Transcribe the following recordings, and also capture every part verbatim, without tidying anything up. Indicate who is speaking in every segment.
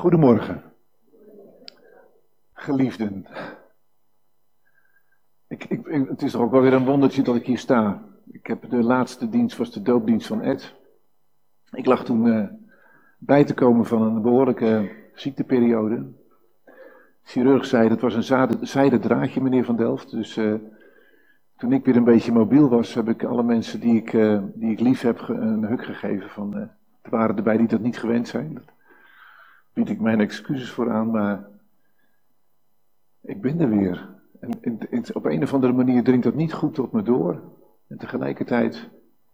Speaker 1: Goedemorgen, geliefden. Ik, ik, het is toch ook wel weer een wondertje dat ik hier sta. Ik heb de laatste dienst, was de doopdienst van Ed. Ik lag toen uh, bij te komen van een behoorlijke ziekteperiode. De chirurg zei, dat was een zijden, zijden draadje, meneer Van Delft. Dus uh, toen ik weer een beetje mobiel was, heb ik alle mensen die ik, uh, die ik lief heb een huk gegeven. Van, uh, er waren erbij die dat niet gewend zijn. Daar bied ik mijn excuses voor aan, maar ik ben er weer. En, en, en op een of andere manier dringt dat niet goed tot me door. En tegelijkertijd,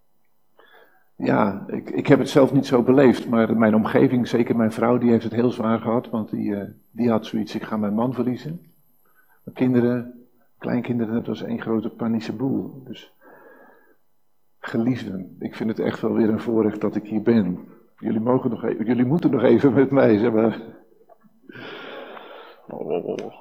Speaker 1: ja, ik, ik heb het zelf niet zo beleefd, maar mijn omgeving, zeker mijn vrouw, die heeft het heel zwaar gehad, want die, uh, die had zoiets, ik ga mijn man verliezen. Mijn kinderen, kleinkinderen, dat was één grote panische boel. Dus geliefden, ik vind het echt wel weer een voorrecht dat ik hier ben. Jullie mogen nog even, jullie moeten nog even met mij, zeg maar. Oh.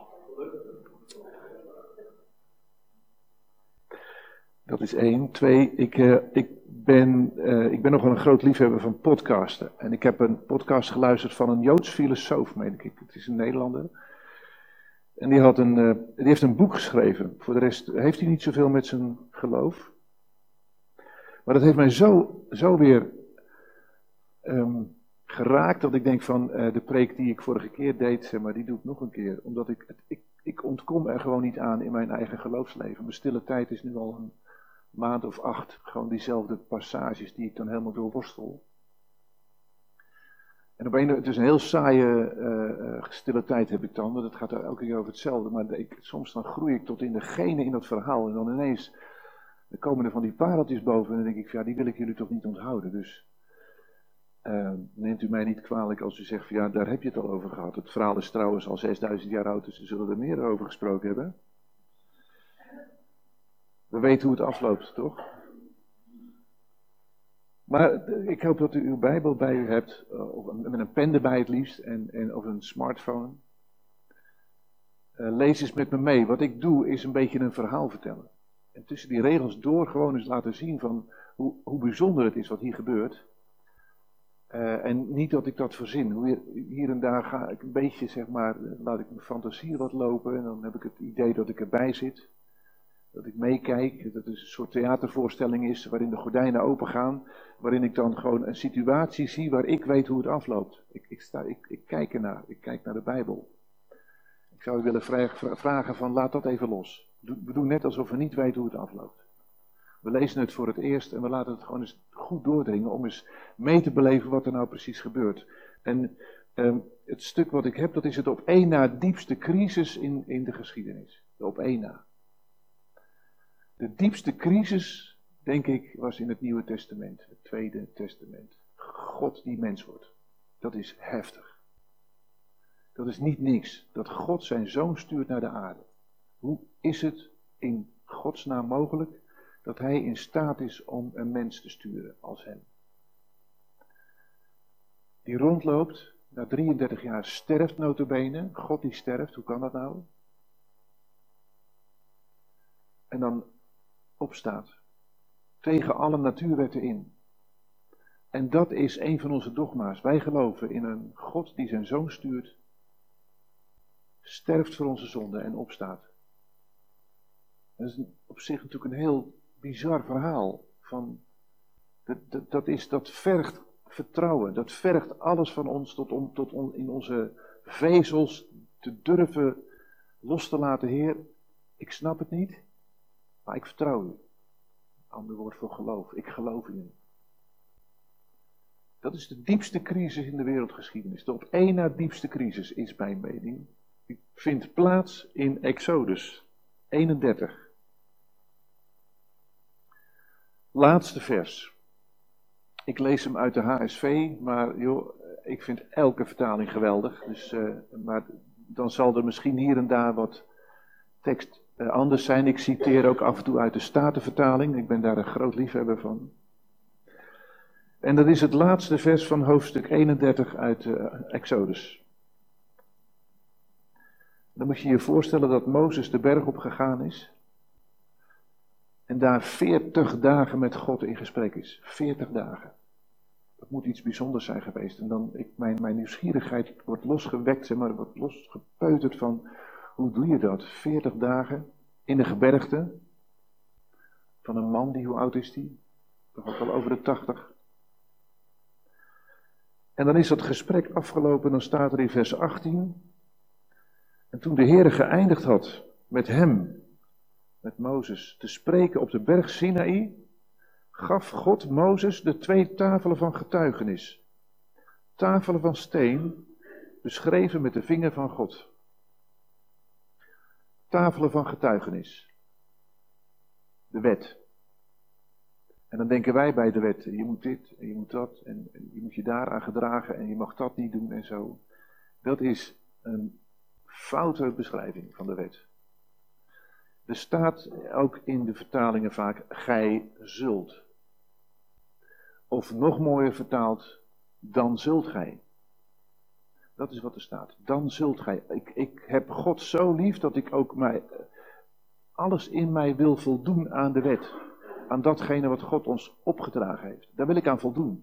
Speaker 1: Dat is één. Twee, ik, uh, ik, ben, uh, ik ben nog wel een groot liefhebber van podcasten. En ik heb een podcast geluisterd van een Joods filosoof, meen ik. Het is een Nederlander. En die, had een, uh, die heeft een boek geschreven. Voor de rest heeft hij niet zoveel met zijn geloof. Maar dat heeft mij zo, zo weer um, geraakt dat ik denk van uh, de preek die ik vorige keer deed, zeg maar, die doe ik nog een keer. Omdat ik, ik, ik ontkom er gewoon niet aan in mijn eigen geloofsleven. Mijn stille tijd is nu al een maand of acht, gewoon diezelfde passages die ik dan helemaal doorworstel. En op een, het is een heel saaie uh, stille tijd heb ik dan, want het gaat er elke keer over hetzelfde, maar ik, soms dan groei ik tot in de genen in dat verhaal en dan ineens dan komen er van die pareltjes boven en dan denk ik, ja, die wil ik jullie toch niet onthouden, dus uh, neemt u mij niet kwalijk als u zegt, van, ja, daar heb je het al over gehad. Het verhaal is trouwens al zesduizend jaar oud, dus ze zullen er meer over gesproken hebben. We weten hoe het afloopt, toch? Maar ik hoop dat u uw Bijbel bij u hebt, of met een pen erbij het liefst, en, en, of een smartphone. Uh, lees eens met me mee. Wat ik doe is een beetje een verhaal vertellen. En tussen die regels door gewoon eens laten zien van hoe, hoe bijzonder het is wat hier gebeurt. Uh, en niet dat ik dat verzin. Hoe hier en daar ga ik een beetje, zeg maar, laat ik mijn fantasie wat lopen en dan heb ik het idee dat ik erbij zit. Dat ik meekijk, dat het een soort theatervoorstelling is waarin de gordijnen opengaan, waarin ik dan gewoon een situatie zie waar ik weet hoe het afloopt. Ik, ik, sta, ik, ik kijk ernaar, ik kijk naar de Bijbel. Ik zou u willen vragen, vragen van laat dat even los. We doen net alsof we niet weten hoe het afloopt. We lezen het voor het eerst en we laten het gewoon eens goed doordringen om eens mee te beleven wat er nou precies gebeurt. En um, het stuk wat ik heb, dat is het op één na diepste crisis in, in de geschiedenis. De op één na. De diepste crisis, denk ik, was in het Nieuwe Testament, het Tweede Testament. God die mens wordt. Dat is heftig. Dat is niet niks. Dat God zijn zoon stuurt naar de aarde. Hoe is het in Gods naam mogelijk dat hij in staat is om een mens te sturen als hem? Die rondloopt, na drieëndertig jaar sterft nota bene. God die sterft, hoe kan dat nou? En dan opstaat. Tegen alle natuurwetten in. En dat is een van onze dogma's. Wij geloven in een God die zijn zoon stuurt, sterft voor onze zonde en opstaat. Dat is op zich natuurlijk een heel bizar verhaal. Van, dat, dat, dat, is, dat vergt vertrouwen. Dat vergt alles van ons tot, om, tot on, in onze vezels te durven los te laten. Heer, ik snap het niet. Maar ik vertrouw u. Ander woord voor geloof. Ik geloof in u. Dat is de diepste crisis in de wereldgeschiedenis. De op één na diepste crisis is mijn mening. Die vindt plaats in Exodus eenendertig. Laatste vers. Ik lees hem uit de H S V, maar joh, ik vind elke vertaling geweldig. Dus, uh, maar dan zal er misschien hier en daar wat tekst Uh, anders zijn. Ik citeer ook af en toe uit de Statenvertaling. Ik ben daar een groot liefhebber van. En dat is het laatste vers van hoofdstuk eenendertig uit uh, Exodus. Dan moet je je voorstellen dat Mozes de berg op gegaan is. En daar veertig dagen met God in gesprek is. veertig dagen. Dat dat moet iets bijzonders zijn geweest. En dan, ik, mijn, mijn nieuwsgierigheid wordt losgewekt, zeg maar, wordt losgepeuterd van, hoe doe je dat? veertig dagen in de gebergte van een man die, hoe oud is die? Toch ook al over de tachtig. En dan is dat gesprek afgelopen, dan staat er in vers achttien. En toen de Heere geëindigd had met hem, met Mozes, te spreken op de berg Sinaï, gaf God Mozes de twee tafelen van getuigenis. Tafelen van steen, beschreven met de vinger van God. Tafelen van getuigenis. De wet. En dan denken wij bij de wet, je moet dit en je moet dat en, en je moet je daaraan gedragen en je mag dat niet doen en zo. Dat is een foute beschrijving van de wet. Er staat ook in de vertalingen vaak, gij zult. Of nog mooier vertaald, dan zult gij. Dat is wat er staat. Dan zult gij. Ik, ik heb God zo lief dat ik ook mij, alles in mij wil voldoen aan de wet. Aan datgene wat God ons opgedragen heeft. Daar wil ik aan voldoen.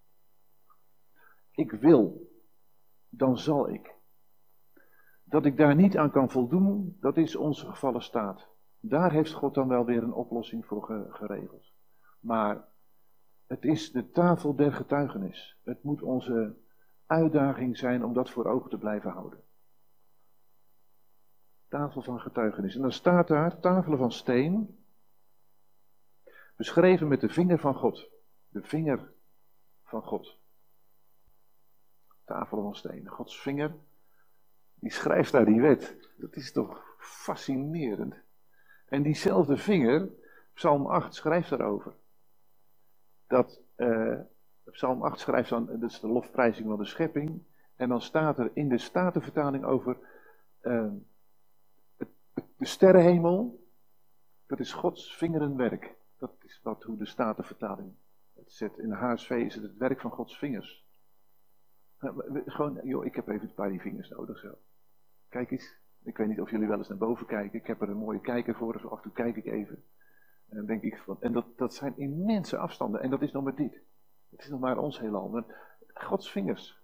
Speaker 1: Ik wil. Dan zal ik. Dat ik daar niet aan kan voldoen, dat is onze gevallen staat. Daar heeft God dan wel weer een oplossing voor geregeld. Maar het is de tafel der getuigenis. Het moet onze uitdaging zijn om dat voor ogen te blijven houden. Tafel van getuigenis. En dan staat daar tafelen van steen, beschreven met de vinger van God. De vinger van God. Tafelen van steen. Gods vinger, die schrijft daar die wet. Dat is toch fascinerend. En diezelfde vinger, Psalm acht schrijft daarover. Dat, uh, Psalm acht schrijft dan, dat is de lofprijzing van de schepping. En dan staat er in de Statenvertaling over uh, het, de sterrenhemel. Dat is Gods vingerenwerk. Dat is wat, hoe de Statenvertaling het zet. In de H S V is het het werk van Gods vingers. Gewoon, joh, ik heb even een paar die vingers nodig zo. Kijk eens, ik weet niet of jullie wel eens naar boven kijken. Ik heb er een mooie kijker voor, dus af en toe kijk ik even. En dan denk ik van, en dat, dat zijn immense afstanden. En dat is nog maar dit. Het is nog maar ons heelal. Maar Gods vingers.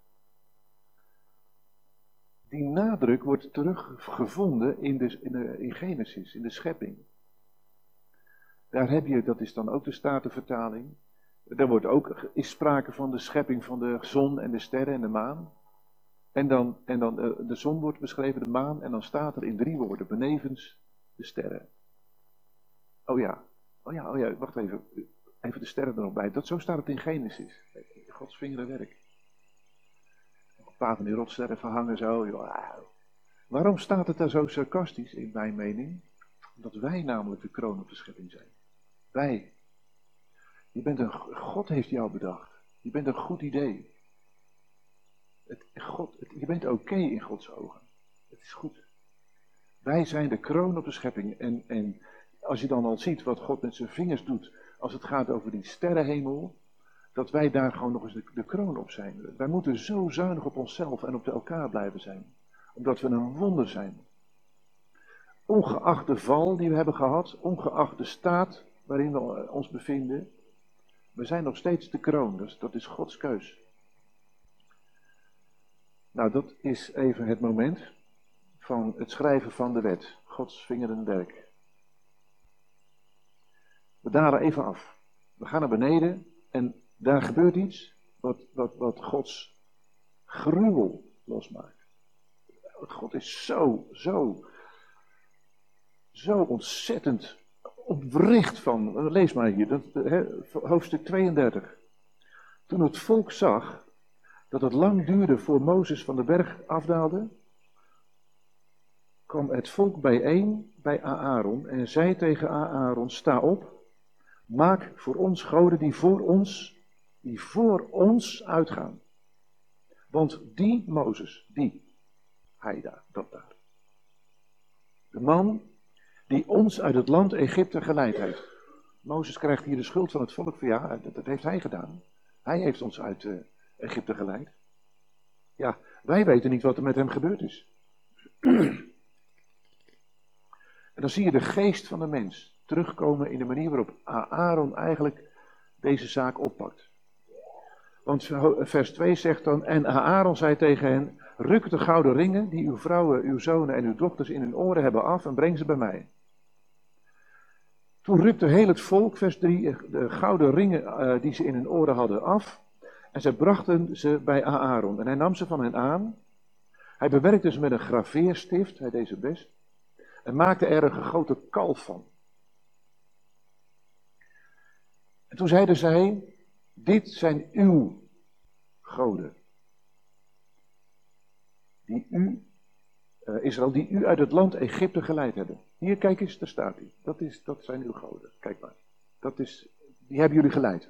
Speaker 1: Die nadruk wordt teruggevonden in, de, in, de, in Genesis, in de schepping. Daar heb je, dat is dan ook de Statenvertaling. Daar wordt ook, is sprake van de schepping van de zon en de sterren en de maan. En dan, en dan de zon wordt beschreven, de maan, en dan staat er in drie woorden, benevens de sterren. Oh ja, oh ja, oh ja, wacht even, even de sterren er nog bij. Dat, zo staat het in Genesis, Gods vingerenwerk. Een paar van die rotsterren verhangen zo, joh. Waarom staat het daar zo sarcastisch, in mijn mening? Omdat wij namelijk de kroon op de schepping zijn. Wij. Je bent een, God heeft jou bedacht. Je bent een goed idee. Het, God, het, je bent oké okay in Gods ogen. Het is goed. Wij zijn de kroon op de schepping. En, en als je dan al ziet wat God met zijn vingers doet, als het gaat over die sterrenhemel, dat wij daar gewoon nog eens de, de kroon op zijn. Wij moeten zo zuinig op onszelf en op elkaar blijven zijn. Omdat we een wonder zijn. Ongeacht de val die we hebben gehad, ongeacht de staat waarin we ons bevinden, we zijn nog steeds de kroon, dus dat is Gods keus. Nou, dat is even het moment van het schrijven van de wet. Gods vingerenwerk. We dalen even af. We gaan naar beneden en daar gebeurt iets wat, wat, wat Gods gruwel losmaakt. God is zo, zo, zo ontzettend opwricht van, lees maar hier, dat, he, hoofdstuk tweeëndertig. Toen het volk zag dat het lang duurde voor Mozes van de berg afdaalde, kwam het volk bijeen bij Aaron en zei tegen Aaron, sta op, maak voor ons goden die voor ons, die voor ons uitgaan. Want die Mozes, die, hij daar, dat daar, de man die ons uit het land Egypte geleid heeft. Mozes krijgt hier de schuld van het volk van ja, dat, dat heeft hij gedaan. Hij heeft ons uit uh, Egypte geleid. Ja, wij weten niet wat er met hem gebeurd is. En dan zie je de geest van de mens terugkomen in de manier waarop Aaron eigenlijk deze zaak oppakt. Want vers twee zegt dan, en Aaron zei tegen hen, ruk de gouden ringen die uw vrouwen, uw zonen en uw dochters in hun oren hebben af en breng ze bij mij. Toen rukte heel het volk, vers drie, de gouden ringen uh, die ze in hun oren hadden af. En zij brachten ze bij Aaron. En hij nam ze van hen aan. Hij bewerkte ze met een graveerstift, hij deed zijn best. En maakte er een gegoten kalf van. En toen zeiden zij, dit zijn uw goden. Die u, uh, Israël, die u uit het land Egypte geleid hebben. Hier, kijk eens, daar staat hij. Dat, is, dat zijn uw goden. Kijk maar. Dat is, die hebben jullie geleid.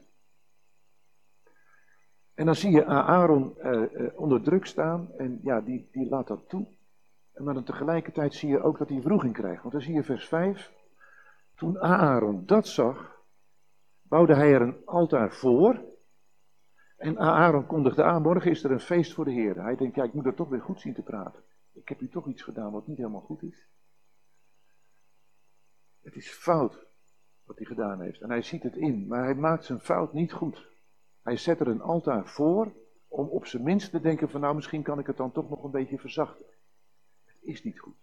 Speaker 1: En dan zie je Aaron uh, uh, onder druk staan. En ja, die, die laat dat toe. En maar dan tegelijkertijd zie je ook dat hij wroeging krijgt. Want dan zie je vers vijf. Toen Aaron dat zag, bouwde hij er een altaar voor. En Aaron kondigde aan, morgen is er een feest voor de Heer. Hij denkt, ja, ik moet er toch weer goed zien te praten. Ik heb hier toch iets gedaan wat niet helemaal goed is. Het is fout wat hij gedaan heeft. En hij ziet het in, maar hij maakt zijn fout niet goed. Hij zet er een altaar voor om op zijn minst te denken van, nou, misschien kan ik het dan toch nog een beetje verzachten. Het is niet goed.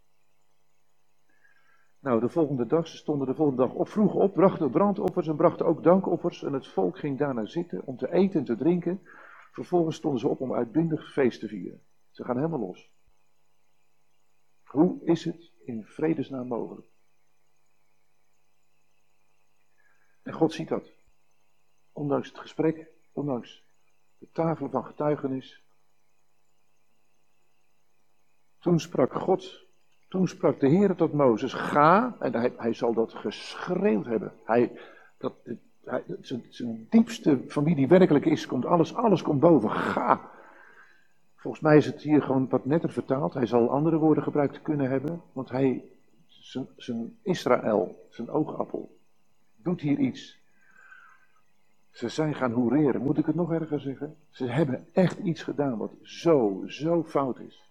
Speaker 1: Nou, de volgende dag, ze stonden de volgende dag op, vroeg op, brachten brandoffers en brachten ook dankoffers. En het volk ging daarna zitten om te eten en te drinken. Vervolgens stonden ze op om uitbundig feest te vieren. Ze gaan helemaal los. Hoe is het in vredesnaam mogelijk? En God ziet dat. Ondanks het gesprek, ondanks de tafelen van getuigenis. Toen sprak God, toen sprak de Heer tot Mozes, ga, en hij, hij zal dat geschreeuwd hebben. Hij, dat, hij, zijn, zijn diepste, van wie die werkelijk is, komt alles, alles komt boven, ga. Volgens mij is het hier gewoon wat netter vertaald. Hij zal andere woorden gebruikt kunnen hebben, want hij, zijn, zijn Israël, zijn oogappel, doet hier iets. Ze zijn gaan hoereren, moet ik het nog erger zeggen? Ze hebben echt iets gedaan wat zo, zo fout is.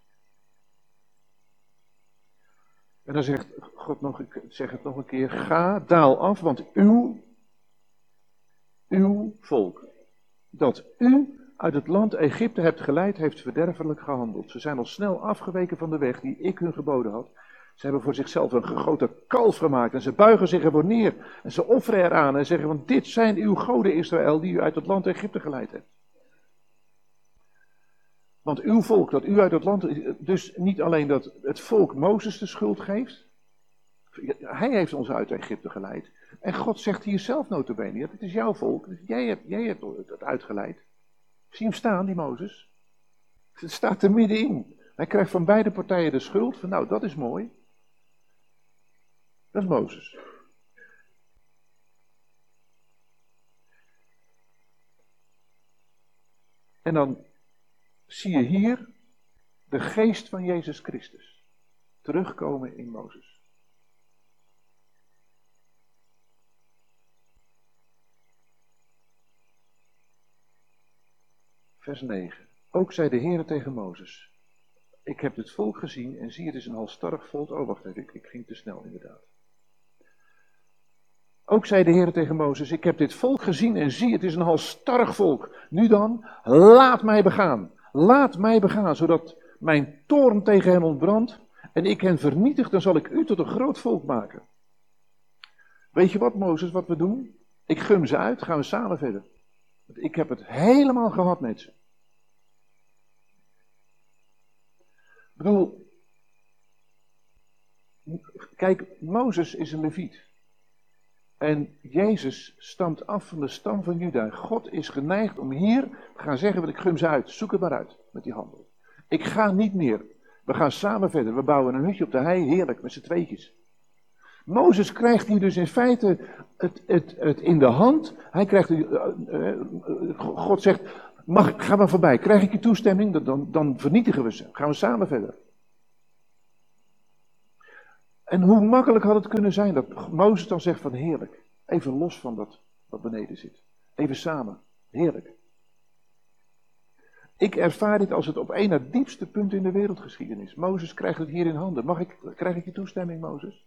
Speaker 1: En dan zegt God nog, ik zeg het nog een keer, ga, daal af, want uw, uw volk, dat u uit het land Egypte hebt geleid, heeft verderfelijk gehandeld. Ze zijn al snel afgeweken van de weg die ik hun geboden had. Ze hebben voor zichzelf een gegoten kalf gemaakt en ze buigen zich ervoor neer. En ze offeren eraan en zeggen, want dit zijn uw goden Israël die u uit het land Egypte geleid hebt. Want uw volk, dat u uit het land, dus niet alleen dat het volk Mozes de schuld geeft. Hij heeft ons uit Egypte geleid. En God zegt hier zelf nota bene, het is jouw volk, jij hebt, jij hebt het uitgeleid. Zie hem staan, die Mozes. Het staat er middenin. Hij krijgt van beide partijen de schuld, van nou, dat is mooi. Dat is Mozes. En dan zie je hier de geest van Jezus Christus terugkomen in Mozes. Vers negen. Ook zei de Heer tegen Mozes, ik heb het volk gezien en zie het is een halstarrig volk. Oh wacht even, ik, ik ging te snel inderdaad. Ook zei de Heer tegen Mozes, ik heb dit volk gezien en zie het is een halstarrig volk. Nu dan, laat mij begaan. Laat mij begaan, zodat mijn toorn tegen hen ontbrandt en ik hen vernietig, dan zal ik u tot een groot volk maken. Weet je wat, Mozes, wat we doen? Ik gum ze uit, gaan we samen verder. Want ik heb het helemaal gehad met ze. Ik bedoel, kijk, Mozes is een leviet. En Jezus stamt af van de stam van Juda. God is geneigd om hier te gaan zeggen, want ik gun ze uit. Zoek het maar uit met die handel. Ik ga niet meer. We gaan samen verder. We bouwen een hutje op de hei. Heerlijk, met z'n tweetjes. Mozes krijgt hier dus in feite het, het, het in de hand. Hij krijgt, uh, uh, God zegt, mag, ga maar voorbij. Krijg ik je toestemming? Dan, dan, dan vernietigen we ze. Gaan we samen verder. En hoe makkelijk had het kunnen zijn dat Mozes dan zegt van heerlijk. Even los van dat wat beneden zit. Even samen. Heerlijk. Ik ervaar dit als het op één na diepste punt in de wereldgeschiedenis. Mozes krijgt het hier in handen. Mag ik, krijg ik je toestemming, Mozes?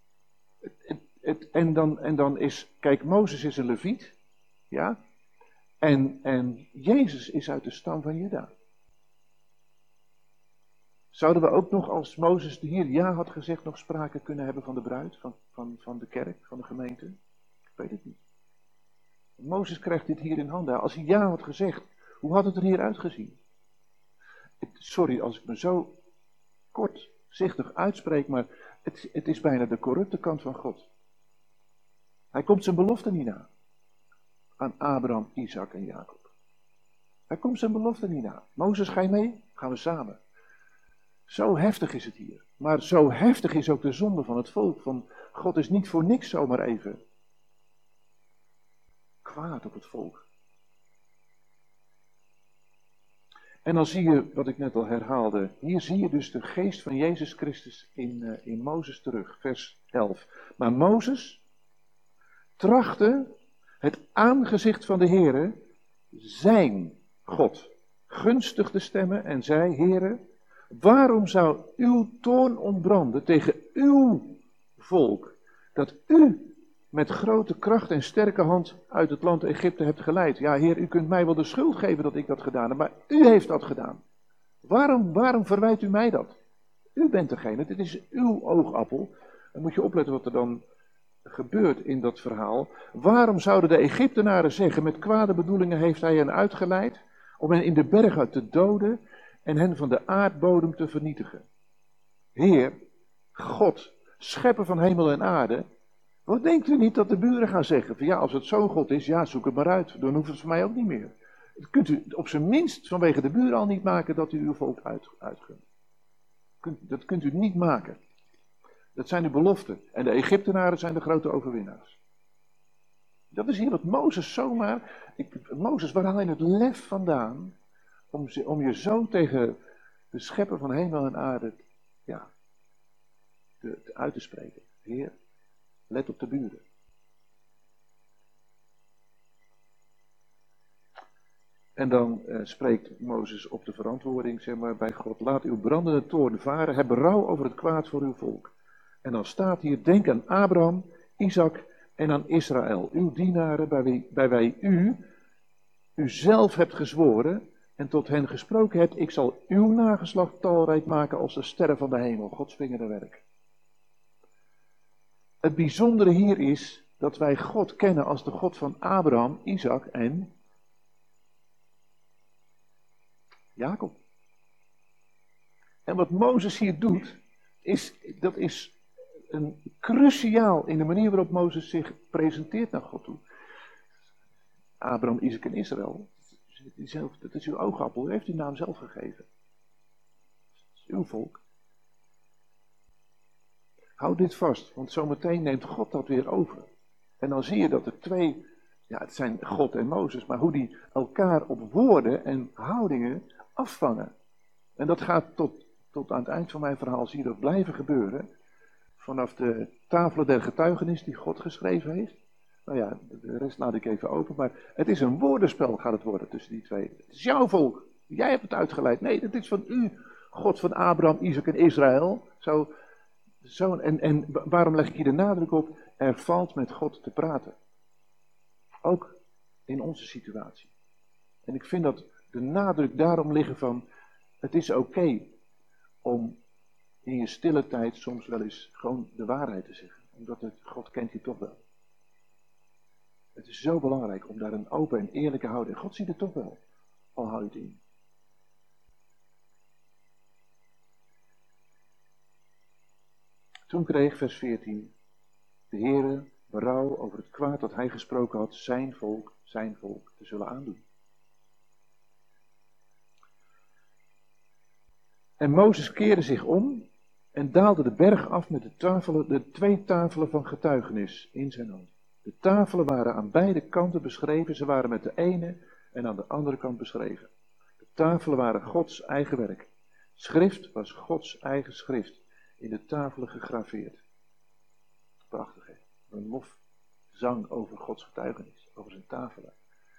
Speaker 1: Het, het, het, en, dan, en dan is, kijk, Mozes is een leviet. Ja. En, en Jezus is uit de stam van Juda. Zouden we ook nog, als Mozes hier ja had gezegd, nog sprake kunnen hebben van de bruid, van, van, van de kerk, van de gemeente? Ik weet het niet. Mozes krijgt dit hier in handen. Als hij ja had gezegd, hoe had het er hier uitgezien? Sorry als ik me zo kortzichtig uitspreek, maar het, het is bijna de corrupte kant van God. Hij komt zijn belofte niet na. Aan Abraham, Isaac en Jacob. Hij komt zijn belofte niet na. Mozes, ga je mee? Gaan we samen. Zo heftig is het hier. Maar zo heftig is ook de zonde van het volk. Van God is niet voor niks zomaar even kwaad op het volk. En dan zie je, wat ik net al herhaalde, hier zie je dus de geest van Jezus Christus in, uh, in Mozes terug, vers elf. Maar Mozes trachtte het aangezicht van de Heere, zijn God, gunstig te stemmen en zei, Heere, waarom zou uw toorn ontbranden tegen uw volk, dat u met grote kracht en sterke hand uit het land Egypte hebt geleid? Ja, Heer, u kunt mij wel de schuld geven dat ik dat gedaan heb, maar u heeft dat gedaan. Waarom, waarom verwijt u mij dat? U bent degene, dit is uw oogappel. Dan moet je opletten wat er dan gebeurt in dat verhaal. Waarom zouden de Egyptenaren zeggen, met kwade bedoelingen heeft hij hen uitgeleid, om hen in de bergen te doden en hen van de aardbodem te vernietigen? Heer, God, schepper van hemel en aarde, wat denkt u niet dat de buren gaan zeggen? Van ja, als het zo'n God is, ja, zoek het maar uit. Dan hoeft het voor mij ook niet meer. Dat kunt u op zijn minst vanwege de buren al niet maken dat u uw volk uit, uitgunt. Dat kunt u niet maken. Dat zijn de beloften. En de Egyptenaren zijn de grote overwinnaars. Dat is hier wat Mozes zomaar... Ik, Mozes, waar haal je het lef vandaan om, om je zo tegen de schepper van hemel en aarde ja, te, te uit te spreken? Heer, let op de buren. En dan uh, spreekt Mozes op de verantwoording, zeg maar, bij God. Laat uw brandende toorn varen, heb berouw over het kwaad voor uw volk. En dan staat hier, denk aan Abraham, Isaac en aan Israël, uw dienaren, bij wie, bij wij u, u zelf hebt gezworen en tot hen gesproken hebt, ik zal uw nageslacht talrijk maken als de sterren van de hemel, Gods vingerenwerk. Het bijzondere hier is dat wij God kennen als de God van Abraham, Isaac en Jacob. En wat Mozes hier doet, is, dat is een cruciaal in de manier waarop Mozes zich presenteert naar God toe. Abraham, Isaac en Israël, dat is uw oogappel, u heeft die naam zelf gegeven. Dat is uw volk. Houd dit vast, want zometeen neemt God dat weer over. En dan zie je dat er twee, ja het zijn God en Mozes, maar hoe die elkaar op woorden en houdingen afvangen. En dat gaat tot, tot aan het eind van mijn verhaal, zie je dat blijven gebeuren. Vanaf de tafelen der getuigenis die God geschreven heeft. Nou ja, de rest laat ik even open, maar het is een woordenspel gaat het worden tussen die twee. Het is jouw volk, jij hebt het uitgeleid. Nee, het is van u, God van Abraham, Isaac en Israël. Zo... Zo, en, en waarom leg ik hier de nadruk op? Er valt met God te praten. Ook in onze situatie. En ik vind dat de nadruk daarom liggen van, het is oké okay om in je stille tijd soms wel eens gewoon de waarheid te zeggen. Omdat het, God kent je toch wel. Het is zo belangrijk om daar een open en eerlijke houding. God ziet het toch wel, al hou je het in. Toen kreeg, vers veertien, de Heere berouw over het kwaad dat hij gesproken had, zijn volk, zijn volk te zullen aandoen. En Mozes keerde zich om en daalde de berg af met de, tafelen, de twee tafelen van getuigenis in zijn hand. De tafelen waren aan beide kanten beschreven, ze waren met de ene en aan de andere kant beschreven. De tafelen waren Gods eigen werk. Schrift was Gods eigen schrift. In de tafelen gegraveerd. Prachtig, hè? Een lofzang over Gods getuigenis, over zijn tafelen.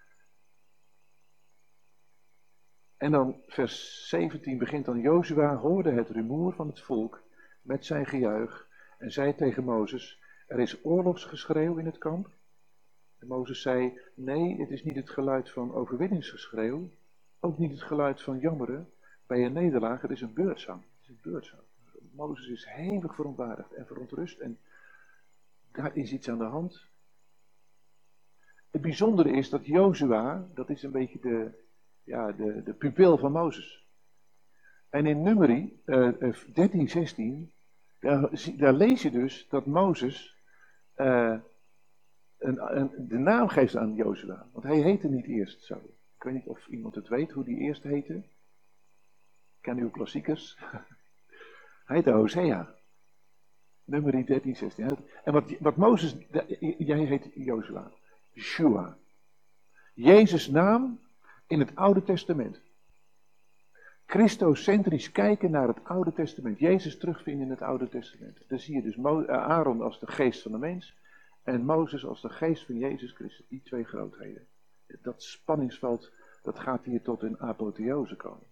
Speaker 1: En dan vers zeventien begint dan, Jozua hoorde het rumoer van het volk met zijn gejuich en zei tegen Mozes, er is oorlogsgeschreeuw in het kamp. En Mozes zei, nee, het is niet het geluid van overwinningsgeschreeuw, ook niet het geluid van jammeren bij een nederlaag, het is een beurtzang. Het is een beurtzang. Mozes is hevig verontwaardigd en verontrust en daar is iets aan de hand. Het bijzondere is dat Jozua, dat is een beetje de, ja, de, de pupil van Mozes. En in Numeri uh, dertien, zestien, daar, daar lees je dus dat Mozes uh, een, een, de naam geeft aan Jozua. Want hij heette niet eerst zo. Ik weet niet of iemand het weet hoe die eerst heette. Ken uw klassiekers? Hij heette Hosea. Numeri dertien, zestien. En wat, wat Mozes, jij heet Jozua. Yeshua. Jezus' naam in het Oude Testament. Christocentrisch kijken naar het Oude Testament. Jezus terugvinden in het Oude Testament. Dan zie je dus Aaron als de geest van de mens. En Mozes als de geest van Jezus Christus. Die twee grootheden. Dat spanningsveld, dat gaat hier tot een apotheose komen.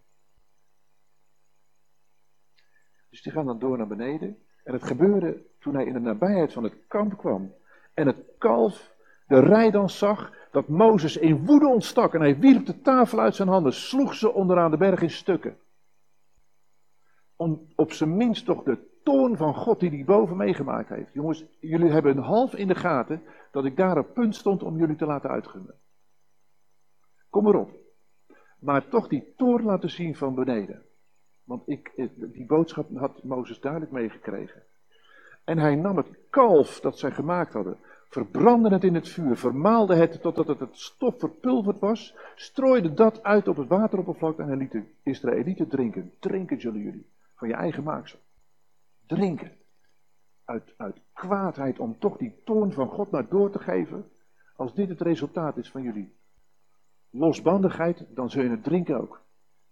Speaker 1: Dus die gaan dan door naar beneden. En het gebeurde toen hij in de nabijheid van het kamp kwam. En het kalf de rijdans zag, dat Mozes in woede ontstak. En hij wierp de tafel uit zijn handen, sloeg ze onderaan de berg in stukken. Om op zijn minst toch de toorn van God die hij boven meegemaakt heeft. Jongens, jullie hebben een half in de gaten dat ik daar op punt stond om jullie te laten uitgunnen. Kom erop. Maar toch die toorn laten zien van beneden. Want ik, die boodschap had Mozes duidelijk meegekregen. En hij nam het kalf dat zij gemaakt hadden, verbrandde het in het vuur, vermaalde het totdat het het stof verpulverd was, strooide dat uit op het wateroppervlak en hij liet de Israëlieten drinken. Drinken zullen jullie, van je eigen maaksel. Drinken. Uit, uit kwaadheid om toch die toorn van God maar door te geven. Als dit het resultaat is van jullie losbandigheid, dan zul je het drinken ook.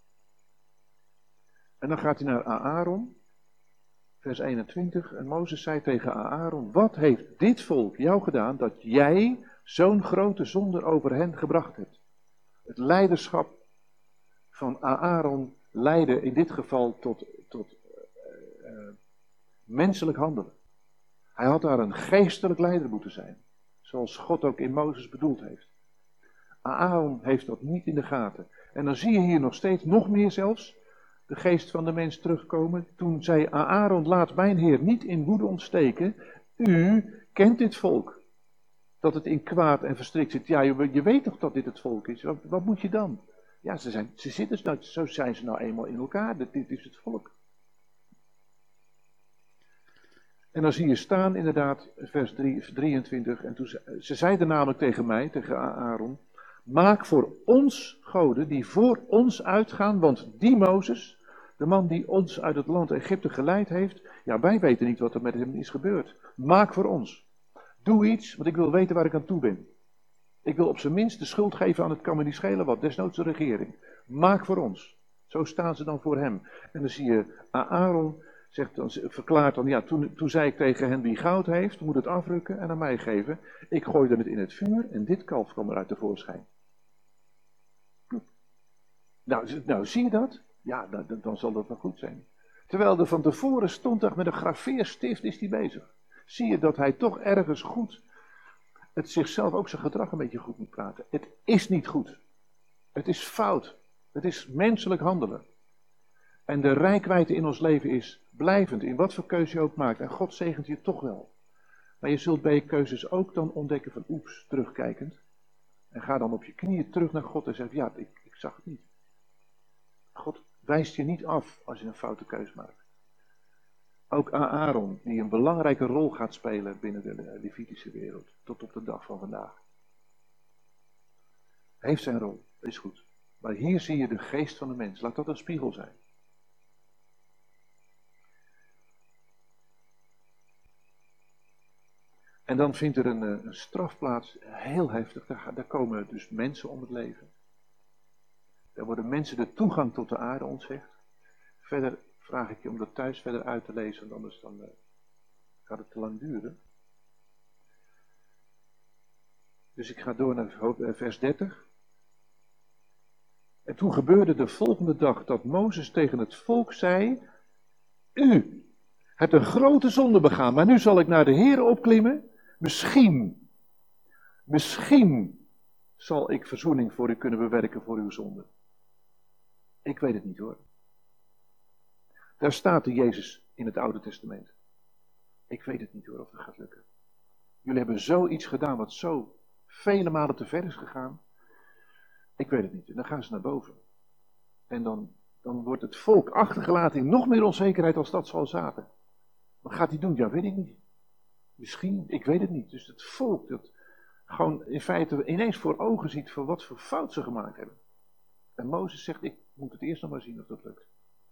Speaker 1: En dan gaat hij naar Aaron, vers eenentwintig. En Mozes zei tegen Aaron, wat heeft dit volk jou gedaan dat jij zo'n grote zonde over hen gebracht hebt? Het leiderschap van Aaron leidde in dit geval tot, tot uh, uh, menselijk handelen. Hij had daar een geestelijk leider moeten zijn, zoals God ook in Mozes bedoeld heeft. Aaron heeft dat niet in de gaten. En dan zie je hier nog steeds, nog meer zelfs, de geest van de mens terugkomen. Toen zei Aaron, laat mijn Heer niet in woede ontsteken. U kent dit volk. Dat het in kwaad en verstrikt zit. Ja, je, je weet toch dat dit het volk is. Wat, wat moet je dan? Ja, ze, zijn, ze zitten nou, zo zijn ze nou eenmaal in elkaar. Dit, dit is het volk. En dan zie je staan inderdaad, vers drieëntwintig. En toen ze, ze zeiden namelijk tegen mij, tegen Aaron, maak voor ons goden die voor ons uitgaan, want die Mozes, de man die ons uit het land Egypte geleid heeft, ja, wij weten niet wat er met hem is gebeurd. Maak voor ons. Doe iets, want ik wil weten waar ik aan toe ben. Ik wil op zijn minst de schuld geven aan het kan me niet schelen wat, desnoods de regering. Maak voor ons. Zo staan ze dan voor hem. En dan zie je Aaron, zegt dan, verklaart dan, ja, toen, toen zei ik tegen hen wie goud heeft, moet het afrukken en aan mij geven. Ik gooide het in het vuur en dit kalf kwam eruit tevoorschijn. Nou, nou, zie je dat? Ja, dan, dan zal dat wel goed zijn. Terwijl er van tevoren stond er met een graveerstift is hij bezig. Zie je dat hij toch ergens goed, het zichzelf ook zijn gedrag een beetje goed moet praten. Het is niet goed. Het is fout. Het is menselijk handelen. En de reikwijdte in ons leven is blijvend, in wat voor keuze je ook maakt. En God zegent je toch wel. Maar je zult bij je keuzes ook dan ontdekken van oeps, terugkijkend. En ga dan op je knieën terug naar God en zeg, ja, ik, ik zag het niet. God wijst je niet af als je een foute keus maakt. Ook Aaron, die een belangrijke rol gaat spelen binnen de Levitische wereld, tot op de dag van vandaag. Heeft zijn rol, is goed. Maar hier zie je de geest van de mens, laat dat een spiegel zijn. En dan vindt er een, een straf plaats, heel heftig, daar, daar komen dus mensen om het leven. Daar worden mensen de toegang tot de aarde ontzegd. Verder vraag ik je om dat thuis verder uit te lezen, want anders dan, uh, gaat het te lang duren. Dus ik ga door naar vers dertig. En toen gebeurde de volgende dag dat Mozes tegen het volk zei, u hebt een grote zonde begaan, maar nu zal ik naar de Heere opklimmen. Misschien Misschien zal ik verzoening voor u kunnen bewerken voor uw zonde. Ik weet het niet hoor. Daar staat de Jezus in het Oude Testament. Ik weet het niet hoor of dat gaat lukken. Jullie hebben zoiets gedaan wat zo vele malen te ver is gegaan. Ik weet het niet. En dan gaan ze naar boven. En dan, dan wordt het volk achtergelaten in nog meer onzekerheid als dat ze al zaten. Wat gaat hij doen? Ja, weet ik niet. Misschien, ik weet het niet. Dus het volk dat gewoon in feite ineens voor ogen ziet voor wat voor fout ze gemaakt hebben. En Mozes zegt, ik moet het eerst nog maar zien of dat lukt.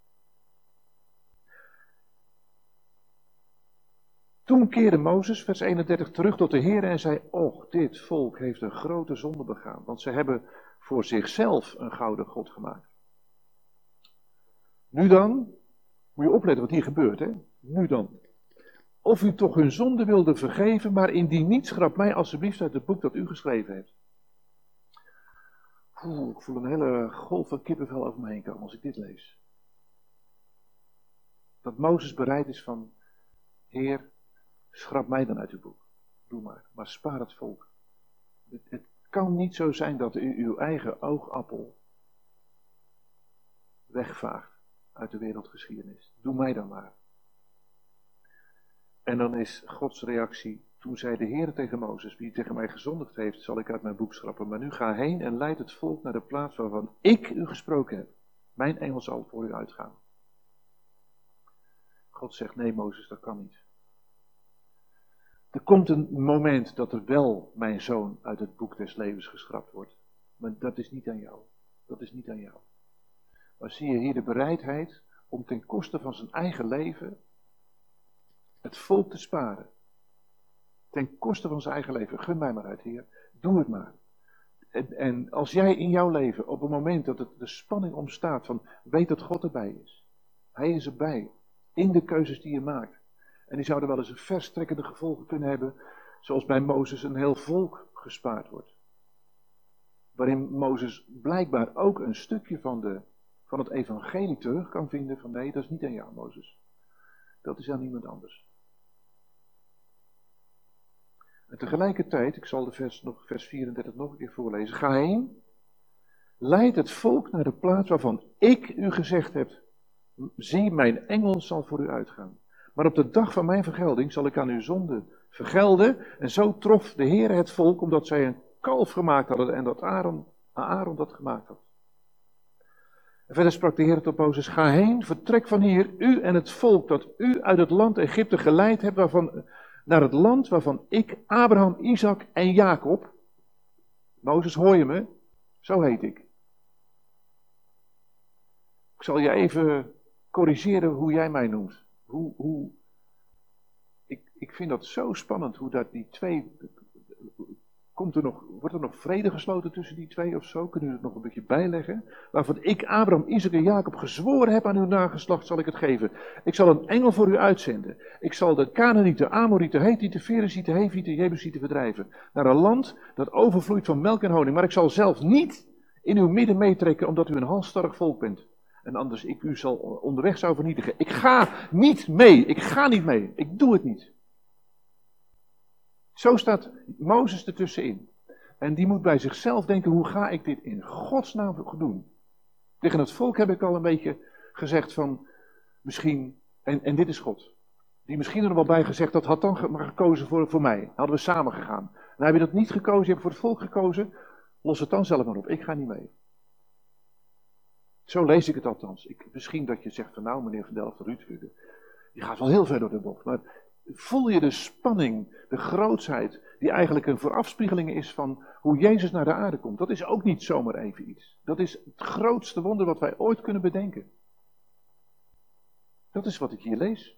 Speaker 1: Toen keerde Mozes, vers eenendertig, terug tot de Heer en zei, och, dit volk heeft een grote zonde begaan, want ze hebben voor zichzelf een gouden god gemaakt. Nu dan, moet je opletten wat hier gebeurt, hè? Nu dan. Of u toch hun zonde wilde vergeven, maar indien niet, schrap mij alsjeblieft uit het boek dat u geschreven heeft. Oeh, ik voel een hele golf van kippenvel over me heen komen als ik dit lees. Dat Mozes bereid is van, Heer, schrap mij dan uit uw boek. Doe maar, maar spaar het volk. Het, het kan niet zo zijn dat u uw eigen oogappel wegvaagt uit de wereldgeschiedenis. Doe mij dan maar. En dan is Gods reactie, toen zei de Heer tegen Mozes, wie tegen mij gezondigd heeft, zal ik uit mijn boek schrappen. Maar nu ga heen en leid het volk naar de plaats waarvan ik u gesproken heb. Mijn engel zal voor u uitgaan. God zegt, nee Mozes, dat kan niet. Er komt een moment dat er wel mijn zoon uit het boek des levens geschrapt wordt. Maar dat is niet aan jou. Dat is niet aan jou. Maar zie je hier de bereidheid om ten koste van zijn eigen leven het volk te sparen. Ten koste van zijn eigen leven. Gun mij maar uit, Heer. Doe het maar. En, en als jij in jouw leven op het moment dat het de spanning ontstaat van weet dat God erbij is. Hij is erbij. In de keuzes die je maakt. En die zouden wel eens een verstrekkende gevolgen kunnen hebben, zoals bij Mozes een heel volk gespaard wordt. Waarin Mozes blijkbaar ook een stukje van, de, van het evangelie terug kan vinden van nee, dat is niet aan jou Mozes. Dat is aan iemand anders. En tegelijkertijd, ik zal de vers, nog, vers vierendertig nog een keer voorlezen. Ga heen, leid het volk naar de plaats waarvan ik u gezegd heb. Zie, mijn engel zal voor u uitgaan. Maar op de dag van mijn vergelding zal ik aan uw zonde vergelden. En zo trof de Heer het volk, omdat zij een kalf gemaakt hadden en dat Aaron, Aaron dat gemaakt had. En verder sprak de Heer tot Mozes, ga heen, vertrek van hier, u en het volk dat u uit het land Egypte geleid hebt, waarvan, naar het land waarvan ik, Abraham, Isaac en Jacob, Mozes, hoor je me? Zo heet ik. Ik zal je even corrigeren hoe jij mij noemt. Hoe, hoe, ik, ik vind dat zo spannend hoe dat die twee, komt er nog, wordt er nog vrede gesloten tussen die twee of zo? Kunnen we het nog een beetje bijleggen? Waarvan ik, Abraham, Isaac en Jacob gezworen heb aan uw nageslacht zal ik het geven. Ik zal een engel voor u uitzenden. Ik zal de Kanaanieten, Amorieten, Hethieten, Ferezieten, Hevieten, Jebusieten verdrijven. Naar een land dat overvloeit van melk en honing. Maar ik zal zelf niet in uw midden meetrekken omdat u een halsstarrig volk bent. En anders ik u zal onderweg zou vernietigen. Ik ga niet mee. Ik ga niet mee. Ik doe het niet. Zo staat Mozes ertussenin. En die moet bij zichzelf denken, hoe ga ik dit in Gods naam doen? Tegen het volk heb ik al een beetje gezegd van, misschien, en, en dit is God. Die misschien er wel bij gezegd, dat had dan maar gekozen voor, voor mij. Hadden we samen gegaan. En heb je dat niet gekozen, je hebt voor het volk gekozen, los het dan zelf maar op. Ik ga niet mee. Zo lees ik het althans. Ik, misschien dat je zegt van nou meneer Van Delft, Ruud, je gaat wel heel ver door de bocht. Maar voel je de spanning, de grootsheid, die eigenlijk een voorafspiegeling is van hoe Jezus naar de aarde komt. Dat is ook niet zomaar even iets. Dat is het grootste wonder wat wij ooit kunnen bedenken. Dat is wat ik hier lees.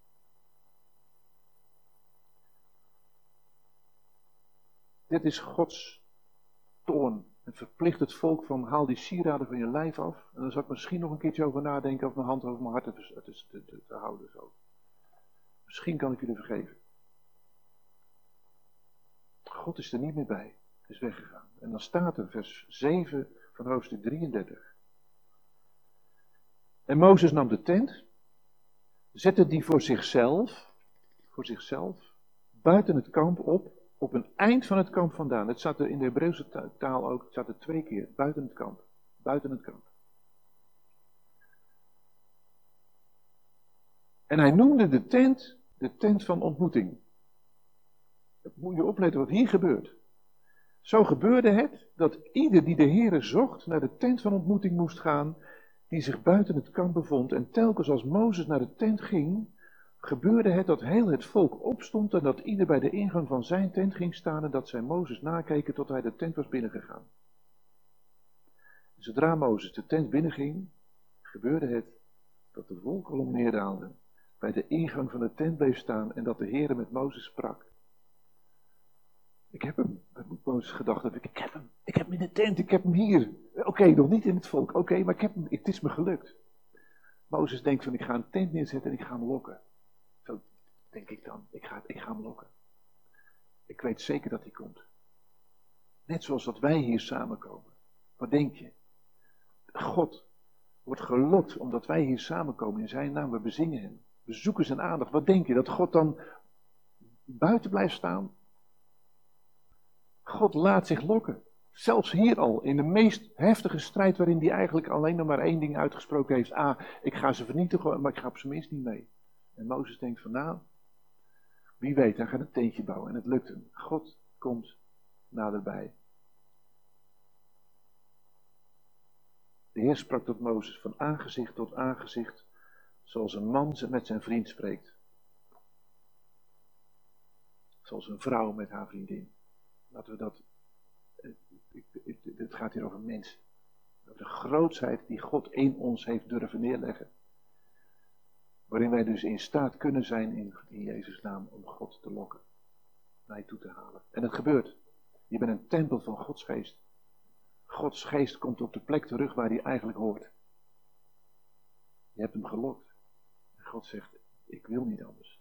Speaker 1: Dit is Gods toorn. Het verplicht het volk van haal die sieraden van je lijf af. En dan zal ik misschien nog een keertje over nadenken of mijn hand over mijn hart te, te, te, te houden. Zo. Misschien kan ik jullie vergeven. God is er niet meer bij. Is weggegaan. En dan staat er vers zeven van hoofdstuk drieëndertig. En Mozes nam de tent. Zette die voor zichzelf. Voor zichzelf. Buiten het kamp op. op een eind van het kamp vandaan. Het zat er in de Hebreeuwse taal ook, het zat er twee keer, buiten het kamp. Buiten het kamp. En hij noemde de tent, de tent van ontmoeting. Dat moet je opletten wat hier gebeurt. Zo gebeurde het dat ieder die de Heere zocht naar de tent van ontmoeting moest gaan, die zich buiten het kamp bevond. En telkens als Mozes naar de tent ging, gebeurde het dat heel het volk opstond en dat ieder bij de ingang van zijn tent ging staan en dat zij Mozes nakeken tot hij de tent was binnengegaan. En zodra Mozes de tent binnenging, gebeurde het dat de wolkolom neerdaalde, bij de ingang van de tent bleef staan en dat de Heere met Mozes sprak. Ik heb hem, dat moet Mozes gedacht hebben, ik heb hem, ik heb hem in de tent, ik heb hem hier. Oké, okay, nog niet in het volk, oké, okay, maar ik heb hem, het is me gelukt. Mozes denkt van, ik ga een tent neerzetten en ik ga hem lokken. Zo denk ik dan, ik ga, ik ga hem lokken. Ik weet zeker dat hij komt. Net zoals dat wij hier samenkomen. Wat denk je? God wordt gelokt omdat wij hier samenkomen in zijn naam, we bezingen hem. We zoeken zijn aandacht. Wat denk je, dat God dan buiten blijft staan? God laat zich lokken. Zelfs hier al, in de meest heftige strijd waarin hij eigenlijk alleen nog maar één ding uitgesproken heeft. Ah, ik ga ze vernietigen, maar ik ga op zijn minst niet mee. En Mozes denkt van nou, wie weet, hij gaat een tentje bouwen. En het lukt hem. God komt naderbij. De Heer sprak tot Mozes van aangezicht tot aangezicht, zoals een man met zijn vriend spreekt. Zoals een vrouw met haar vriendin. Laten we dat, het gaat hier over mensen. Over de grootsheid die God in ons heeft durven neerleggen. Waarin wij dus in staat kunnen zijn in, in Jezus' naam om God te lokken. Naar je toe te halen. En het gebeurt. Je bent een tempel van Gods geest. Gods geest komt op de plek terug waar hij eigenlijk hoort. Je hebt hem gelokt. En God zegt, ik wil niet anders.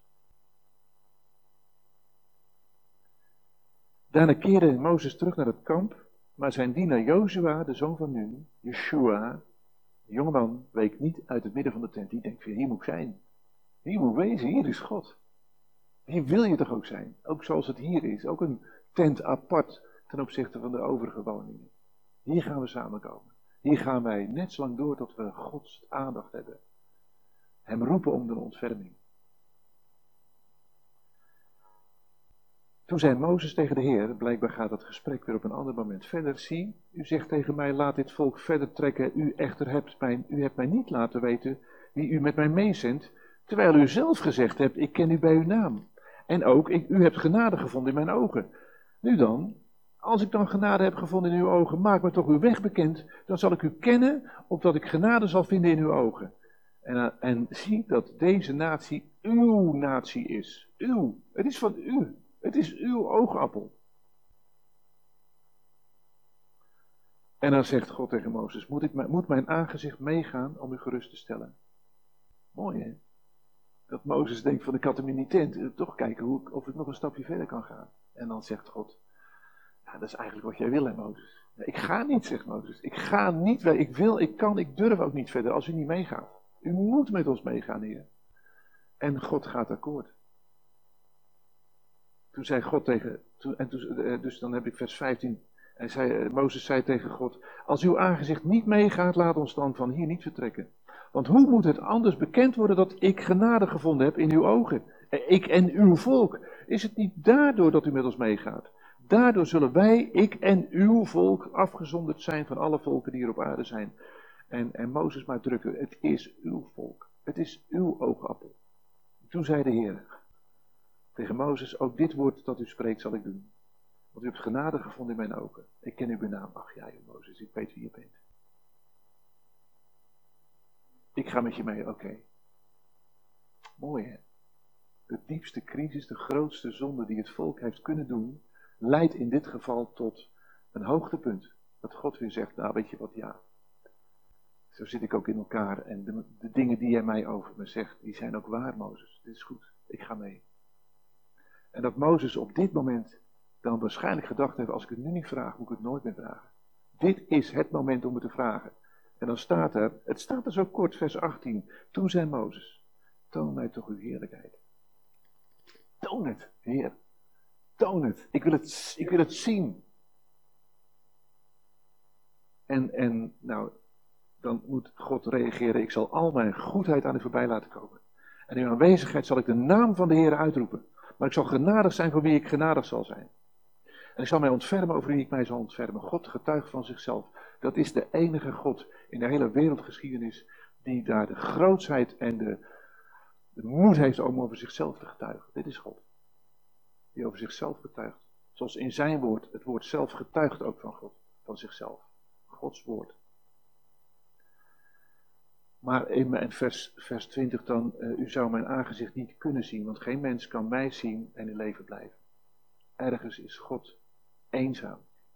Speaker 1: Daarna keerde Mozes terug naar het kamp, maar zijn dienaar Jozua, de zoon van Nun, Yeshua, de jongeman, week niet uit het midden van de tent. Die denkt, hier moet ik zijn. Hier moet ik wezen, hier is God. Hier wil je toch ook zijn. Ook zoals het hier is. Ook een tent apart ten opzichte van de overige woningen. Hier gaan we samenkomen. Hier gaan wij net zo lang door tot we Gods aandacht hebben. Hem roepen om de ontferming. Toen zei Mozes tegen de Heer, blijkbaar gaat het gesprek weer op een ander moment verder. Zie, u zegt tegen mij, laat dit volk verder trekken. U echter hebt mij, u hebt mij niet laten weten wie u met mij meezendt, terwijl u zelf gezegd hebt, ik ken u bij uw naam. En ook, ik, u hebt genade gevonden in mijn ogen. Nu dan, als ik dan genade heb gevonden in uw ogen, maak me toch uw weg bekend, dan zal ik u kennen, opdat ik genade zal vinden in uw ogen. En, en zie dat deze natie uw natie is. Uw, het is van u. Het is uw oogappel. En dan zegt God tegen Mozes, moet, ik, moet mijn aangezicht meegaan om u gerust te stellen? Mooi hè? Dat Mozes denkt van ik had hem in die tent, toch kijken hoe ik, of ik nog een stapje verder kan gaan. En dan zegt God, ja, dat is eigenlijk wat jij wil hè Mozes. Ja, ik ga niet, zegt Mozes. Ik ga niet, ik wil, ik kan, ik durf ook niet verder als u niet meegaat. U moet met ons meegaan, Heer. En God gaat akkoord. Toen zei God tegen, toen, en toen, dus dan heb ik vers vijftien, en zei, Mozes zei tegen God, als uw aangezicht niet meegaat, laat ons dan van hier niet vertrekken. Want hoe moet het anders bekend worden dat ik genade gevonden heb in uw ogen? Ik en uw volk. Is het niet daardoor dat u met ons meegaat? Daardoor zullen wij, ik en uw volk, afgezonderd zijn van alle volken die er op aarde zijn. En, en Mozes maar drukken, het is uw volk. Het is uw oogappel. Toen zei de Heer tegen Mozes, ook dit woord dat u spreekt zal ik doen. Want u hebt genade gevonden in mijn ogen. Ik ken uw naam. Ach ja, Mozes, ik weet wie je bent. Ik ga met je mee, oké. Okay. Mooi hè. De diepste crisis, de grootste zonde die het volk heeft kunnen doen, leidt in dit geval tot een hoogtepunt. Dat God weer zegt, nou weet je wat, ja. Zo zit ik ook in elkaar en de, de dingen die jij mij over me zegt, die zijn ook waar, Mozes. Dit is goed, ik ga mee. En dat Mozes op dit moment dan waarschijnlijk gedacht heeft, als ik het nu niet vraag, moet ik het nooit meer vragen. Dit is het moment om het te vragen. En dan staat er, het staat er zo kort, vers achttien. Toen zei Mozes, toon mij toch uw heerlijkheid. Toon het, Heer. toon het. Ik wil het, ik wil het zien. En, en nou, dan moet God reageren. Ik zal al mijn goedheid aan u voorbij laten komen. En in uw aanwezigheid zal ik de naam van de Heer uitroepen. Maar ik zal genadig zijn voor wie ik genadig zal zijn. En ik zal mij ontfermen over wie ik mij zal ontfermen. God getuigt van zichzelf. Dat is de enige God in de hele wereldgeschiedenis die daar de grootsheid en de, de moed heeft om over zichzelf te getuigen. Dit is God. Die over zichzelf getuigt. Zoals in zijn woord, het woord zelf getuigt ook van God, van zichzelf. Gods woord. Maar in vers, vers twintig dan, uh, u zou mijn aangezicht niet kunnen zien, want geen mens kan mij zien en in leven blijven. Ergens is God eenzaam.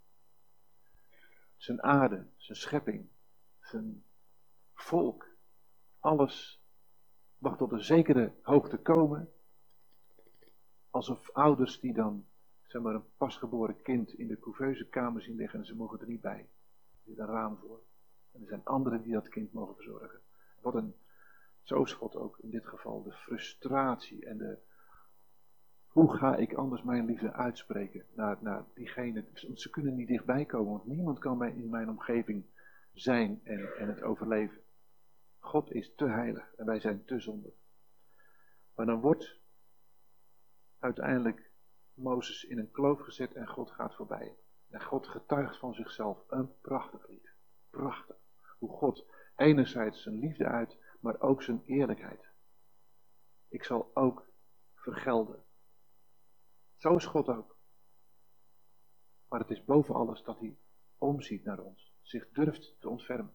Speaker 1: Zijn aarde, zijn schepping, zijn volk, alles mag tot een zekere hoogte komen. Alsof ouders die dan, zeg maar, een pasgeboren kind in de couveuse kamer zien liggen en ze mogen er niet bij. Er zit een raam voor. En er zijn anderen die dat kind mogen verzorgen. Wat een, zo is God ook in dit geval, de frustratie en de, hoe ga ik anders mijn liefde uitspreken naar, naar diegene, want ze kunnen niet dichtbij komen, want niemand kan mij in mijn omgeving zijn en, en het overleven. God is te heilig en wij zijn te zondig. Maar dan wordt uiteindelijk Mozes in een kloof gezet en God gaat voorbij. En God getuigt van zichzelf. Een prachtig lied. Prachtig. Hoe God enerzijds zijn liefde uit, maar ook zijn eerlijkheid. Ik zal ook vergelden. Zo is God ook. Maar het is boven alles dat hij omziet naar ons. Zich durft te ontfermen.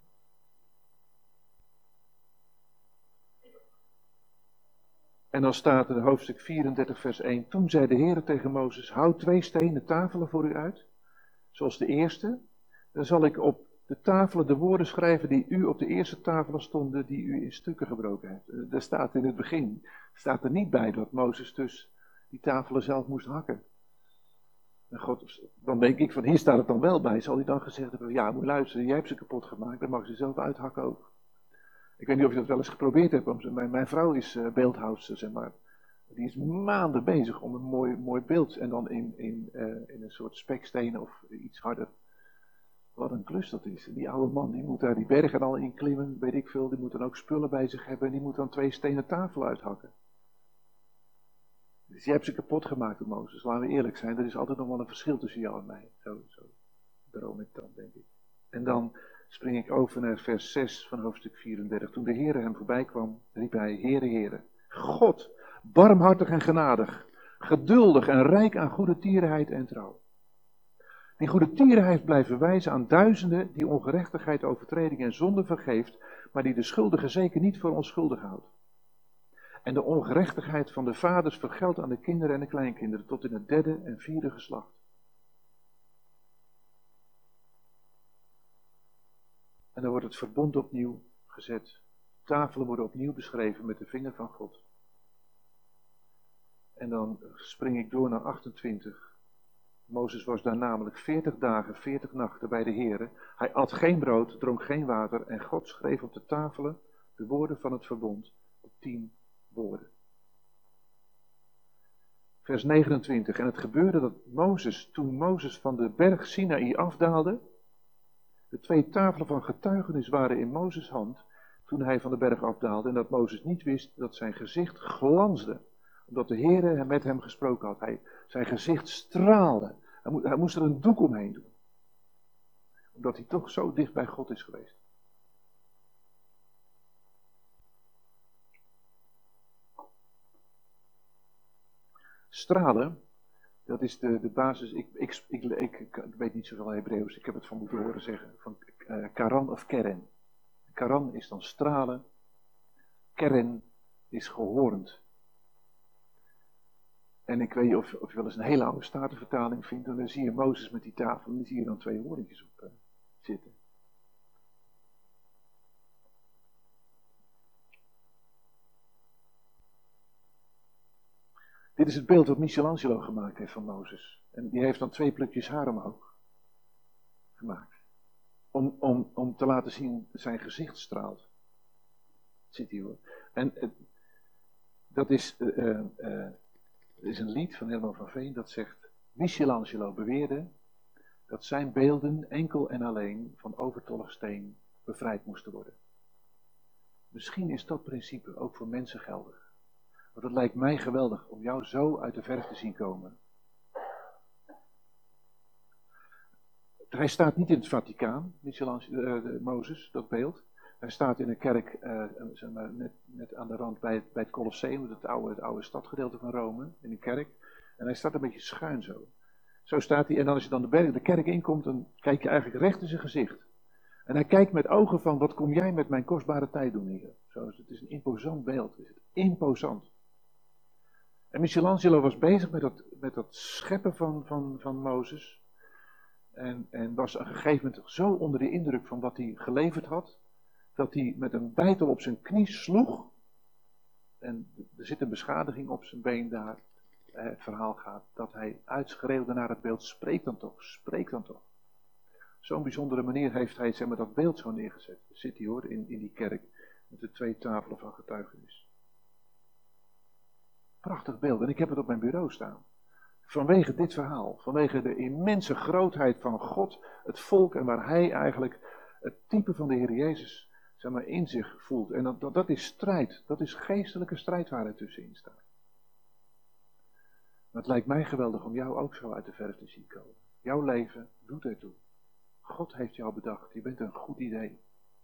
Speaker 1: En dan staat er in hoofdstuk vierendertig vers één. Toen zei de Heer tegen Mozes, houd twee stenen tafelen voor u uit. Zoals de eerste. Dan zal ik op de tafelen de woorden schrijven die u op de eerste tafelen stonden, die u in stukken gebroken hebt. Daar staat in het begin, staat er niet bij dat Mozes dus die tafelen zelf moest hakken. En God, dan denk ik van, hier staat het dan wel bij. Zal hij dan gezegd hebben, ja, moet luisteren, jij hebt ze kapot gemaakt, dan mag ze zelf uithakken ook. Ik weet niet of je dat wel eens geprobeerd hebt. Om ze, mijn, mijn vrouw is uh, beeldhouwster, zeg maar. Die is maanden bezig om een mooi, mooi beeld. En dan in, in, uh, in een soort speksteen of iets harder. Wat een klus dat is. Die oude man, die moet daar die bergen al in klimmen, weet ik veel. Die moet dan ook spullen bij zich hebben. En die moet dan twee stenen tafel uithakken. Dus je hebt ze kapot gemaakt, Mozes. Laten we eerlijk zijn. Er is altijd nog wel een verschil tussen jou en mij. Zo, zo droom ik dan, denk ik. En dan spring ik over naar vers zes van hoofdstuk vierendertig. Toen de Heere hem voorbij kwam, riep hij, Heere, Heere, God, barmhartig en genadig, geduldig en rijk aan goede tierenheid en trouw. Die goede tierenheid blijft wijzen aan duizenden die ongerechtigheid, overtreding en zonde vergeeft, maar die de schuldige zeker niet voor onschuldig houdt. En de ongerechtigheid van de vaders vergeldt aan de kinderen en de kleinkinderen tot in het derde en vierde geslacht. En dan wordt het verbond opnieuw gezet. Tafelen worden opnieuw beschreven met de vinger van God. En dan spring ik door naar achtentwintig. Mozes was daar namelijk veertig dagen, veertig nachten bij de Heere. Hij at geen brood, dronk geen water en God schreef op de tafelen de woorden van het verbond, de tien woorden. Vers negenentwintig. En het gebeurde dat Mozes, toen Mozes van de berg Sinaï afdaalde, de twee tafelen van getuigenis waren in Mozes' hand toen hij van de berg afdaalde en dat Mozes niet wist dat zijn gezicht glansde, omdat de Heere met hem gesproken had. Hij, zijn gezicht straalde. Hij, mo- hij moest er een doek omheen doen, omdat hij toch zo dicht bij God is geweest. Stralen, dat is de, de basis, ik, ik, ik, ik, ik weet niet zoveel Hebreeuws, ik heb het van moeten horen zeggen, van uh, karan of keren. Karan is dan stralen, keren is gehoornd. En ik weet niet of, of je wel eens een hele oude Statenvertaling vindt, en dan zie je Mozes met die tafel en dan zie je dan twee hoorntjes op uh, zitten. Dit is het beeld wat Michelangelo gemaakt heeft van Mozes. En die heeft dan twee plukjes haar omhoog gemaakt. Om, om, om te laten zien dat zijn gezicht straalt. Zit hier hoor. En uh, dat is, uh, uh, uh, is een lied van Herman van Veen dat zegt, Michelangelo beweerde dat zijn beelden enkel en alleen van overtollig steen bevrijd moesten worden. Misschien is dat principe ook voor mensen geldig. Want het lijkt mij geweldig om jou zo uit de verf te zien komen. Hij staat niet in het Vaticaan, Michelangelo, uh, Mozes, dat beeld. Hij staat in een kerk, uh, zeg maar, net, net aan de rand bij het, bij het Colosseum, het oude, het oude stadgedeelte van Rome, in een kerk. En hij staat een beetje schuin zo. Zo staat hij, en dan als je dan de, berg, de kerk inkomt, dan kijk je eigenlijk recht in zijn gezicht. En hij kijkt met ogen van, wat kom jij met mijn kostbare tijd doen hier? Zo, het is een imposant beeld, is het imposant. En Michelangelo was bezig met dat, met dat scheppen van, van, van Mozes. En, en was op een gegeven moment zo onder de indruk van wat hij geleverd had, dat hij met een bijtel op zijn knie sloeg. En er zit een beschadiging op zijn been daar. Het verhaal gaat dat hij uitschreeuwde naar het beeld, spreek dan toch, spreek dan toch. Zo'n bijzondere manier heeft hij, zeg maar, dat beeld zo neergezet. Daar zit hij hoor, in, in die kerk, met de twee tafelen van getuigenis. Prachtig beeld, en ik heb het op mijn bureau staan. Vanwege dit verhaal, vanwege de immense grootheid van God, het volk en waar hij eigenlijk het type van de Heer Jezus, zeg maar, in zich voelt. En dat, dat, dat is strijd, dat is geestelijke strijd waar er tussenin staat. Maar het lijkt mij geweldig om jou ook zo uit de verf te zien komen. Jouw leven doet ertoe. God heeft jou bedacht, je bent een goed idee.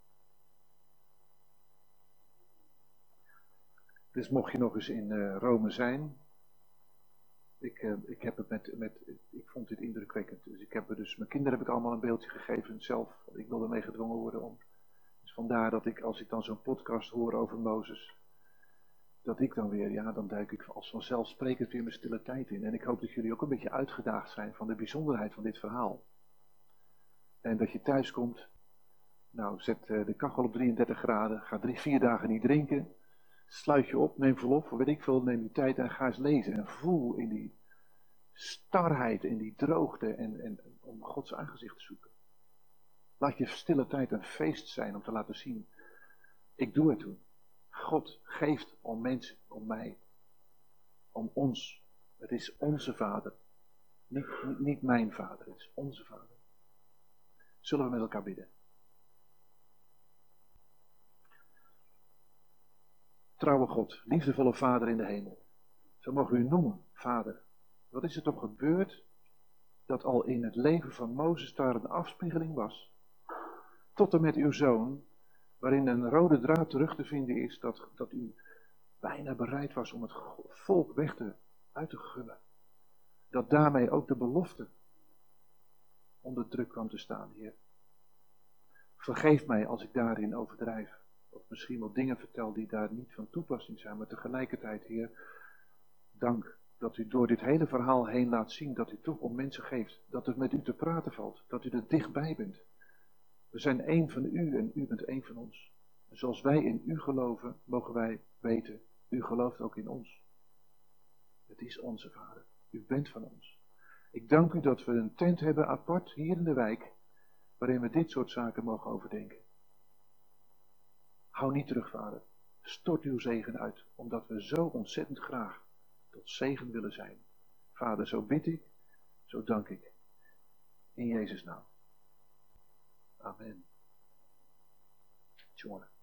Speaker 1: Dus mocht je nog eens in uh, Rome zijn, ik, uh, ik heb het met, met, ik vond dit indrukwekkend. Dus ik heb er dus, mijn kinderen heb ik allemaal een beeldje gegeven zelf. Ik wilde ermee gedwongen worden om. Dus vandaar dat ik, als ik dan zo'n podcast hoor over Mozes, dat ik dan weer, ja, dan duik ik als vanzelfsprekend weer mijn stille tijd in. En ik hoop dat jullie ook een beetje uitgedaagd zijn van de bijzonderheid van dit verhaal. En dat je thuis komt, nou, zet uh, de kachel op drieëndertig graden, ga drie, vier dagen niet drinken, sluit je op, neem verlof, weet ik veel, neem je tijd en ga eens lezen. En voel in die starheid, in die droogte en, en om Gods aangezicht te zoeken. Laat je stille tijd een feest zijn om te laten zien, ik doe het toe. God geeft om mensen, om mij, om ons. Het is onze Vader, niet, niet, niet mijn Vader, het is onze Vader. Zullen we met elkaar bidden? Trouwe God, liefdevolle Vader in de hemel. Zo mogen we u noemen, Vader. Wat is er toch gebeurd dat al in het leven van Mozes daar een afspiegeling was? Tot en met uw zoon, waarin een rode draad terug te vinden is dat, dat u bijna bereid was om het volk weg te, uit te gummen. Dat daarmee ook de belofte onder druk kwam te staan, Heer. Vergeef mij als ik daarin overdrijf. Of misschien wel dingen vertel die daar niet van toepassing zijn. Maar tegelijkertijd, Heer, dank dat u door dit hele verhaal heen laat zien dat u toch om mensen geeft. Dat het met u te praten valt. Dat u er dichtbij bent. We zijn één van u en u bent één van ons. En zoals wij in u geloven, mogen wij weten, u gelooft ook in ons. Het is onze Vader. U bent van ons. Ik dank u dat we een tent hebben apart hier in de wijk, waarin we dit soort zaken mogen overdenken. Hou niet terug, Vader. Stort uw zegen uit, omdat we zo ontzettend graag tot zegen willen zijn. Vader, zo bid ik, zo dank ik. In Jezus' naam. Amen. Jongen.